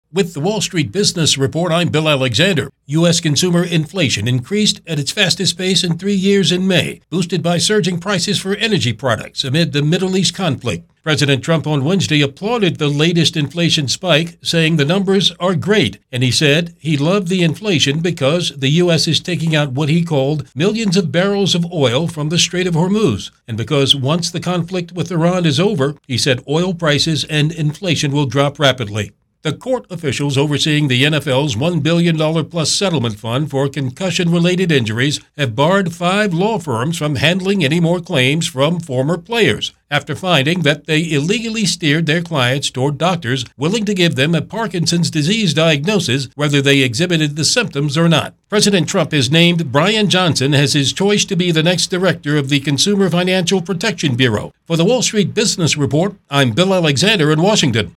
With the Wall Street Business Report, I'm Bill Alexander. U.S. consumer inflation increased at its fastest pace in 3 years in May, boosted by surging prices for energy products amid the Middle East conflict. President Trump on Wednesday applauded the latest inflation spike, saying the numbers are great, and he said he loved the inflation because the U.S. is taking out what he called millions of barrels of oil from the Strait of Hormuz, and because once the conflict with Iran is over, he said oil prices and inflation will drop rapidly. The court officials overseeing the NFL's $1 billion-plus settlement fund for concussion-related injuries have barred 5 law firms from handling any more claims from former players after finding that they illegally steered their clients toward doctors willing to give them a Parkinson's disease diagnosis whether they exhibited the symptoms or not. President Trump has named Brian Johnson as his choice to be the next director of the Consumer Financial Protection Bureau. For the Wall Street Business Report, I'm Bill Alexander in Washington.